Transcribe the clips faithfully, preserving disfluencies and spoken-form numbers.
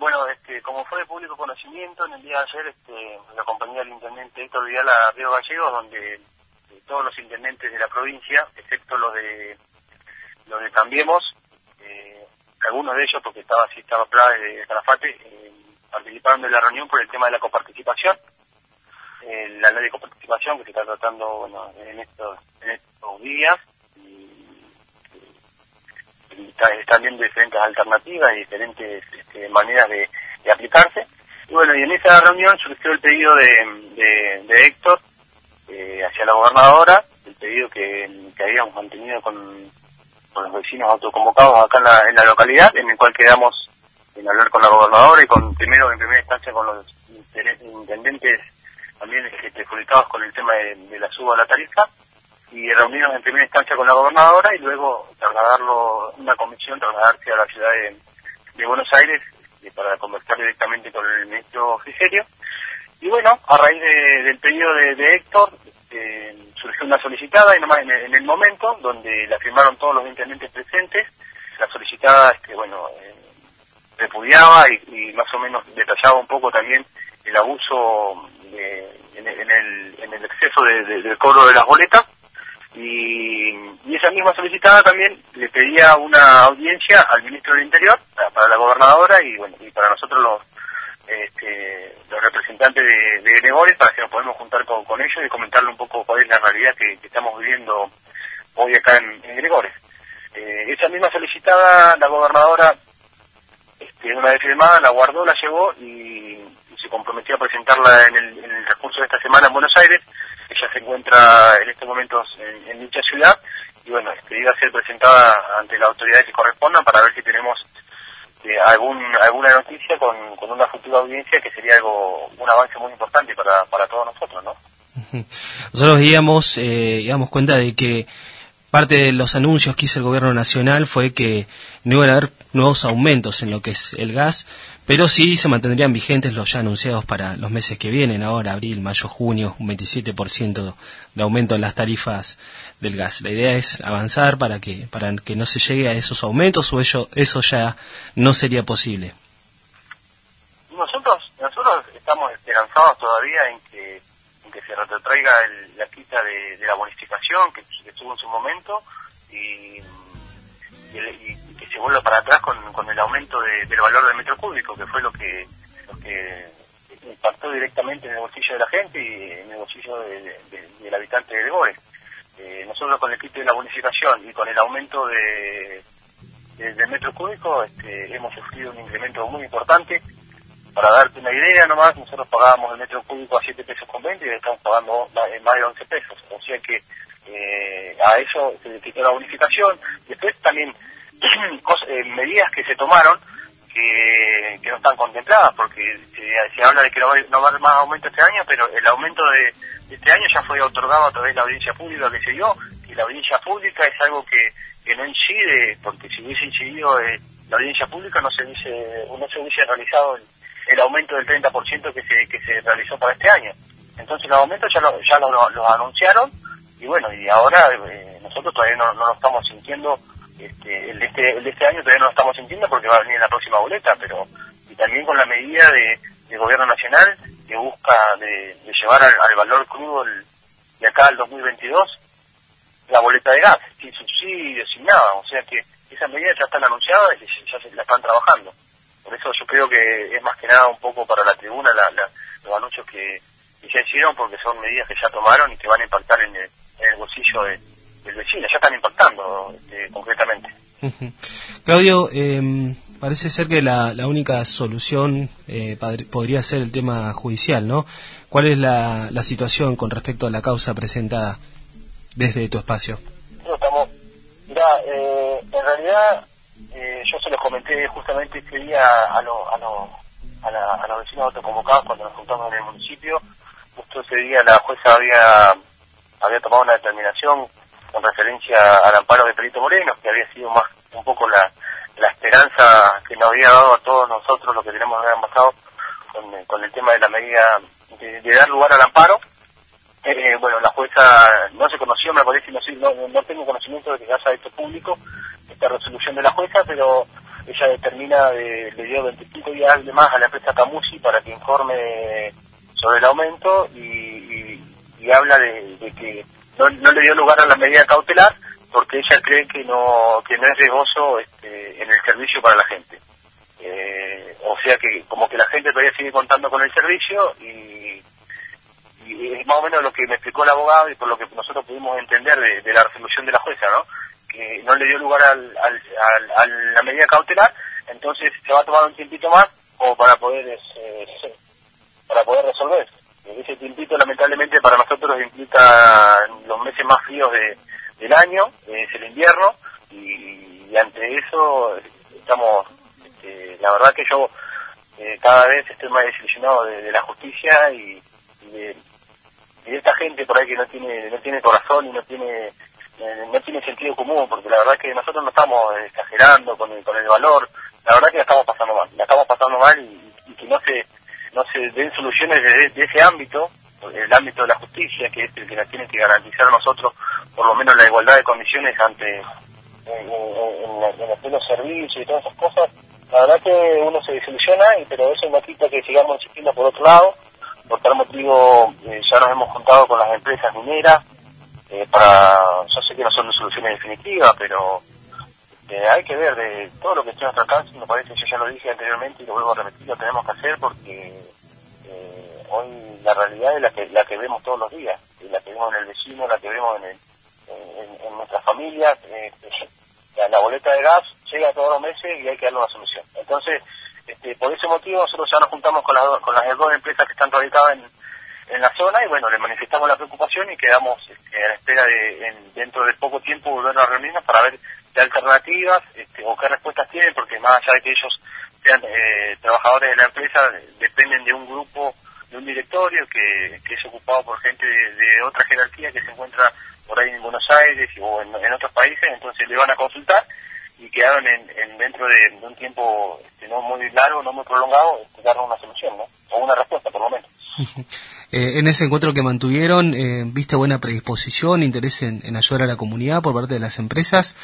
bueno, este, como fue de público conocimiento, en el día de ayer este, la compañía del intendente Héctor Vidal a Río Gallegos, donde eh, todos los intendentes de la provincia, excepto los de los de Cambiemos, eh, algunos de ellos, porque estaba así, estaba Pla de Calafate, eh, participaron de la reunión por el tema de la coparticipación, eh, la ley de coparticipación que se está tratando bueno, en, estos, en estos días, y están viendo diferentes alternativas y diferentes este, maneras de, de aplicarse. Y bueno, y en esa reunión surgió el pedido de, de, de Héctor eh, hacia la gobernadora, el pedido que, que habíamos mantenido con, con los vecinos autoconvocados acá en la, en la localidad, en el cual quedamos en hablar con la gobernadora y con primero en primera instancia con los intendentes también este, perjudicados con el tema de, de la suba a la tarifa, y reunirnos en primera instancia con la gobernadora y luego trasladarlo, una comisión, trasladarse a la ciudad de, de Buenos Aires eh, para conversar directamente con el ministro Frigerio. Y bueno, a raíz de, del pedido de, de Héctor, eh, surgió una solicitada, y nomás en el, en el momento, donde la firmaron todos los intendentes presentes. La solicitada, este, bueno, eh, repudiaba y, y más o menos detallaba un poco también el abuso de, en, en, el, en el exceso de, de, del cobro de las boletas. Y, y esa misma solicitada también le pedía una audiencia al ministro del Interior, para, para la gobernadora y bueno y para nosotros los este, los representantes de, de Gregores, para que nos podamos juntar con, con ellos y comentarle un poco cuál es la realidad que, que estamos viviendo hoy acá en, en Gregores. Eh, esa misma solicitada, la gobernadora, este, una vez firmada, la guardó, la llevó y, y se comprometió a presentarla en el, en el transcurso de esta semana en Buenos Aires. Ella se encuentra en estos momentos en, en dicha ciudad y bueno, este, iba a ser presentada ante las autoridades que correspondan para ver si tenemos eh, algún alguna noticia con, con una futura audiencia, que sería algo un avance muy importante para, para todos nosotros, ¿no? Nosotros digamos, eh, digamos cuenta de que parte de los anuncios que hizo el gobierno nacional fue que no iban a haber nuevos aumentos en lo que es el gas, pero sí se mantendrían vigentes los ya anunciados para los meses que vienen, ahora abril, mayo, junio, un veintisiete por ciento de aumento en las tarifas del gas. La idea es avanzar para que para que no se llegue a esos aumentos, o ello, eso ya no sería posible. Nosotros nosotros estamos esperanzados todavía en que, en que se retrotraiga el, la quita de, de la bonificación que, que tuvo en su momento y, y, y que se vuelva para atrás con, con el aumento de, del valor del metro cúbico, que fue lo que, lo que impactó directamente en el bolsillo de la gente y en el bolsillo de, de, del habitante de Gregores. Eh, nosotros con el quite de la bonificación y con el aumento de, de, del metro cúbico este, hemos sufrido un incremento muy importante. Para darte una idea nomás, nosotros pagábamos el metro cúbico a siete pesos con veinte y estamos pagando más de once pesos. O sea que eh, a eso se le quitó la bonificación. Después también cosas, eh, medidas que se tomaron que, que no están contempladas, porque se, se habla de que no va, no va a haber más aumento este año, pero el aumento de, de este año ya fue otorgado a través de la audiencia pública que se dio, y la audiencia pública es algo que, que no incide, porque si hubiese incidido eh, la audiencia pública no se hubiese, no se hubiese realizado el, el aumento del treinta por ciento que se que se realizó para este año. Entonces los aumentos ya lo, ya lo, lo, lo anunciaron, y bueno, y ahora eh, nosotros todavía no, no lo estamos sintiendo. Este, el, de este, el de este año todavía no lo estamos sintiendo porque va a venir en la próxima boleta, pero y también con la medida de, del gobierno nacional que busca de, de llevar al, al valor crudo el, de acá al dos mil veintidós la boleta de gas, sin subsidio, sin nada. O sea que esas medidas ya están anunciadas y ya se la están trabajando. Por eso yo creo que es más que nada un poco para la tribuna la, la, los anuncios que, que ya hicieron, porque son medidas que ya tomaron y que van a impactar en el, en el bolsillo de, del vecino, ya están impactando este, concretamente. Claudio, eh, parece ser que la, la única solución eh, padre, podría ser el tema judicial, ¿no? ¿Cuál es la, la situación con respecto a la causa presentada desde tu espacio? No, estamos, mirá, eh, en realidad eh, yo se los comenté justamente ese día a, lo, a, lo, a, la, a los vecinos autoconvocados cuando nos juntamos en el municipio. Justo ese día la jueza había había tomado una determinación con referencia al amparo de Perito Moreno, que había sido más un poco la, la esperanza que nos había dado a todos nosotros, lo que tenemos que haber pasado con, con el tema de la medida de, de dar lugar al amparo. Eh, bueno, la jueza no se conoció, me parece, no, no, no tengo conocimiento de que haya hecho público esta resolución de la jueza, pero ella determina, de, le dio veinticinco días de más a la empresa Camusi para que informe sobre el aumento y, y, y habla de, de que no, no le dio lugar a la medida cautelar porque ella cree que no que no es riesgoso este, en el servicio para la gente. Eh, o sea que como que la gente todavía sigue contando con el servicio y, y es más o menos lo que me explicó el abogado y por lo que nosotros pudimos entender de, de la resolución de la jueza, ¿no? Que no le dio lugar al, al, al, a la medida cautelar, entonces se va a tomar un tiempito más o para poder eh, para poder resolver. Ese tiempito lamentablemente para nosotros implica los meses más fríos de, del año, es el invierno, y, y ante eso estamos, este, la verdad que yo eh, cada vez estoy más desilusionado de, de la justicia y, y, de, y de esta gente por ahí que no tiene no tiene corazón y no tiene eh, no tiene sentido común, porque la verdad que nosotros no estamos exagerando con el, con el valor, la verdad que la estamos pasando mal, la estamos pasando mal y, y que no se no se den soluciones de, de ese ámbito, el ámbito de la justicia, que es el que nos tiene que garantizar a nosotros por lo menos la igualdad de condiciones ante en, en, en, en los plenos servicios y todas esas cosas. La verdad que uno se desilusiona, y, pero eso no quita que sigamos insistiendo por otro lado. Por tal motivo eh, ya nos hemos juntado con las empresas mineras eh, para, yo sé que no son soluciones definitivas, pero eh, hay que ver de todo lo que esté a nuestro alcance. Me parece, yo ya lo dije anteriormente y lo vuelvo a repetir, lo tenemos que hacer porque eh, hoy la realidad es la que la que vemos todos los días, la que vemos en el vecino, la que vemos en, el, en, en nuestras familias. Eh, la, la boleta de gas llega todos los meses y hay que darle una solución. Entonces, este, por ese motivo nosotros ya nos juntamos con las, con las dos empresas que están radicadas en, en la zona y bueno, le manifestamos la preocupación y quedamos este, a la espera de en, dentro de poco tiempo volver a reunirnos para ver qué alternativas este, o qué respuestas tienen, porque más allá de que ellos sean eh, trabajadores de la empresa, dependen de un grupo, de un directorio que, que es ocupado por gente de, de otra jerarquía que se encuentra por ahí en Buenos Aires o en, en otros países, entonces le van a consultar y quedaron en, en dentro de, de un tiempo este, no muy largo, no muy prolongado, este, dar una solución, ¿no? O una respuesta por lo menos. Eh, en ese encuentro que mantuvieron, eh, ¿viste buena predisposición, interés en, en ayudar a la comunidad por parte de las empresas?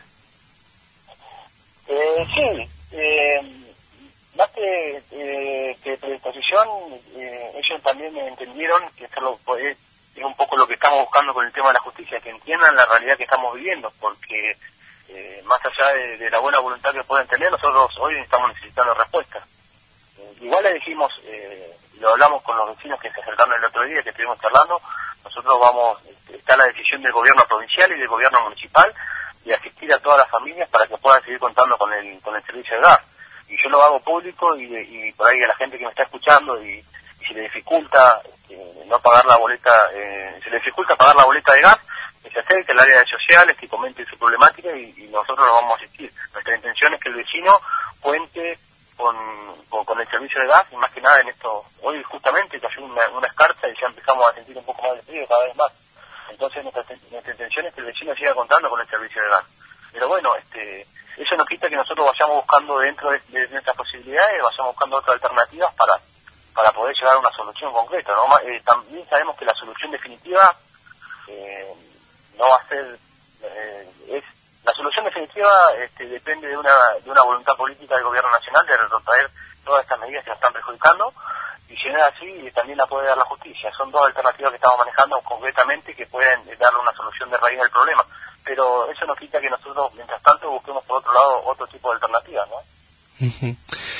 Eh, sí, eh, más que, eh, que predisposición, eh, ellos también entendieron que esto lo, es, es un poco lo que estamos buscando con el tema de la justicia, que entiendan la realidad que estamos viviendo, porque eh, más allá de, de la buena voluntad que pueden tener, nosotros hoy estamos necesitando respuestas. Eh, igual le dijimos, eh, lo hablamos con los vecinos que se acercaron el otro día, que estuvimos charlando, nosotros vamos, está la decisión del gobierno provincial y del gobierno municipal de asistir a todas las familias para que puedan seguir contando con el con el servicio de gas. Y yo lo hago público y, y por ahí a la gente que me está escuchando y, y si le dificulta eh, no pagar la boleta, eh, se le dificulta pagar la boleta de gas, que se acerque al área de sociales, que comente su problemática y, y nosotros lo vamos a asistir. Nuestra intención es que el vecino cuente con, con, con el servicio de gas y más que nada en esto, hoy justamente cayó una, una escarcha y ya empezamos a sentir un poco más de frío cada vez más. Entonces nuestra, nuestra intención es que el vecino siga contando con el servicio de gas. Pero bueno, este, eso no quita que nosotros vayamos buscando dentro de, de nuestras posibilidades, vayamos buscando otras alternativas para para poder llegar a una solución concreta, ¿no? Eh, también sabemos que la solución definitiva eh, no va a ser, eh, es la solución definitiva este, depende de una de una voluntad política del gobierno nacional de retrotraer todas estas medidas que nos están perjudicando, y si no es así, también la puede dar la justicia. Son dos alternativas que estamos manejando concretamente que pueden darle una solución de raíz al problema, pero eso no quita que nosotros, mientras tanto, busquemos por otro lado otro tipo de alternativas, ¿no? Uh-huh.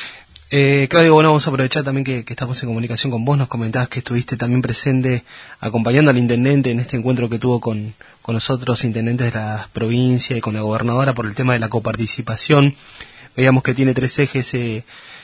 Eh, Claudio, bueno, vamos a aprovechar también que, que estamos en comunicación con vos. Nos comentabas que estuviste también presente acompañando al intendente en este encuentro que tuvo con, con los otros intendentes de la provincia y con la gobernadora por el tema de la coparticipación. Veíamos que tiene tres ejes eh,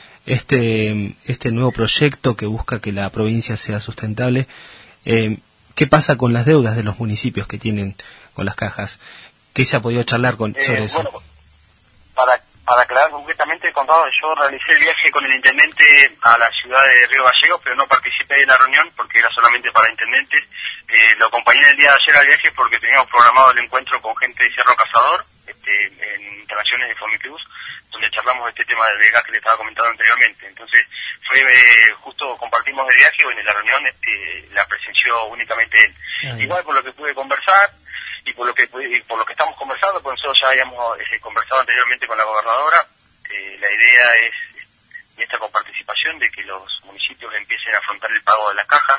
este este nuevo proyecto que busca que la provincia sea sustentable. Eh, ¿Qué pasa con las deudas de los municipios que tienen con las cajas? ¿Qué se ha podido charlar con, sobre eh, eso? Bueno, para Para aclarar concretamente, contado, yo realicé el viaje con el intendente a la ciudad de Río Gallegos, pero no participé de la reunión porque era solamente para intendentes. Eh, lo acompañé el día de ayer al viaje porque teníamos programado el encuentro con gente de Cerro Cazador, este, en instalaciones de Fomicruz, donde charlamos de este tema del gas que le estaba comentando anteriormente. Entonces, fue eh, justo compartimos el viaje, bueno, en la reunión este, la presenció únicamente él. Ay. Igual por lo que pude conversar, y por lo que y por lo que estamos conversando, pues nosotros ya habíamos eh, conversado anteriormente con la gobernadora, la idea es, y esta coparticipación, de que los municipios empiecen a afrontar el pago de la caja,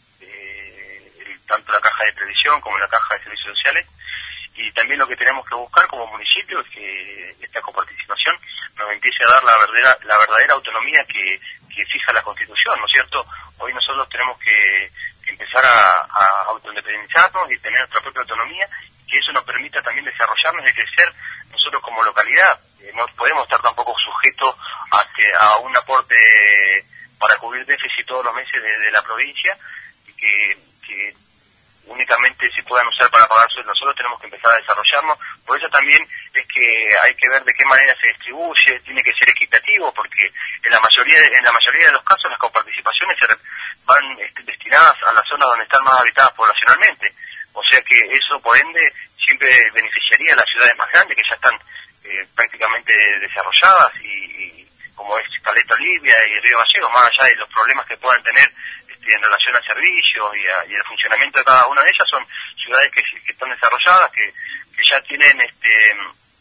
eh, el, tanto la caja de previsión como la caja de servicios sociales, y también lo que tenemos que buscar como municipio es que esta coparticipación nos empiece a dar la verdadera, la verdadera autonomía que, que fija la Constitución, ¿no es cierto? Hoy nosotros tenemos que, que empezar a, a autoindependizarnos y tener nuestra propia autonomía, y que eso nos permita también desarrollarnos y crecer nosotros como localidad. Eh, no podemos estar tampoco sujetos a, que, a un aporte para cubrir déficit todos los meses de, de la provincia, y que, que únicamente se puedan usar para pagar sueldos. Nosotros tenemos que empezar a desarrollarnos. Por eso también es que hay que ver de qué manera se distribuye, tiene que ser equitativo, porque en la mayoría en la mayoría de los casos las coparticipaciones se van este, destinadas a las zonas donde están más habitadas poblacionalmente. O sea que eso, por ende, siempre beneficiaría a las ciudades más grandes, que ya están eh, prácticamente desarrolladas, y, y como es Caleta Olivia y Río Gallegos, más allá de los problemas que puedan tener este, en relación a servicios y, a, y al funcionamiento de cada una de ellas, son ciudades que, que están desarrolladas, que, que ya tienen este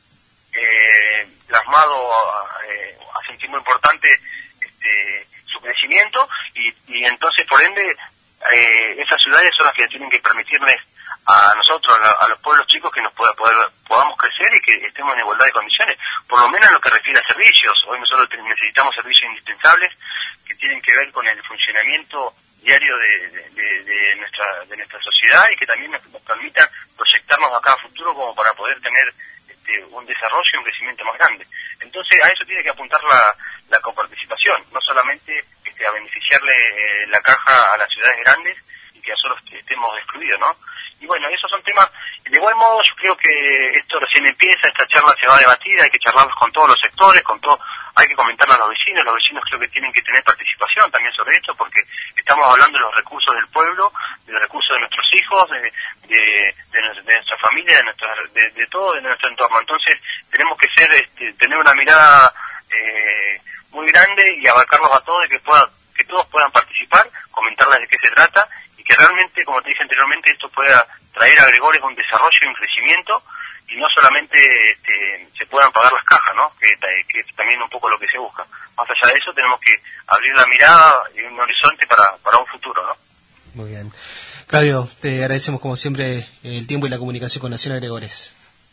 eh, plasmado eh, hace un tiempo importante este, su crecimiento, y, y entonces, por ende, eh, esas ciudades son las que tienen que permitirles a nosotros, a, a los pueblos chicos, que nos pueda, poder, podamos crecer y que estemos en igualdad de condiciones, por lo menos en lo que refiere a servicios. Hoy nosotros necesitamos servicios indispensables que tienen que ver con el funcionamiento diario de, de, de, de nuestra de nuestra sociedad, y que también nos, nos permitan proyectarnos acá a futuro como para poder tener este, un desarrollo y un crecimiento más grande. Entonces, a eso tiene que apuntar la, la coparticipación, no solamente este, a beneficiarle eh, la caja a las ciudades grandes y que nosotros estemos excluidos, ¿no? Y bueno, esos son temas. De igual modo, yo creo que esto recién empieza, esta charla se va a debatir, hay que charlarlos con todos los sectores, con todo, hay que comentarlo a los vecinos, los vecinos creo que tienen que tener participación también sobre esto, porque estamos hablando de los recursos del pueblo, de los recursos de nuestros hijos, de, de, de, de nuestra familia, de, nuestra, de, de todo, de nuestro entorno. Entonces, tenemos que ser, este, tener una mirada eh, muy grande y abarcarlos a todos, y que pueda, que todos puedan participar, comentarles de qué se trata, y que realmente, como te dije anteriormente, esto pueda traer a Gregores un desarrollo y un crecimiento, y no solamente este, se puedan pagar las cajas, ¿no? Que, que es también un poco lo que se busca. Más allá de eso, tenemos que abrir la mirada y un horizonte para, para un futuro, ¿no? Muy bien. Claudio, te agradecemos como siempre el tiempo y la comunicación con Nacional Gregores.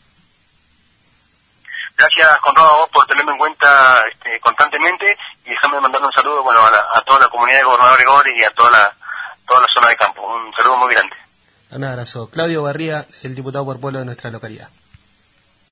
Gracias, Conrado, a vos por tenerme en cuenta este, constantemente, y déjame mandarle un saludo, bueno, a, la, a toda la comunidad de Gobernador Gregores y a toda la, toda la zona de campo. Un saludo muy grande. Un abrazo. Claudio Barría, el diputado por pueblo de nuestra localidad.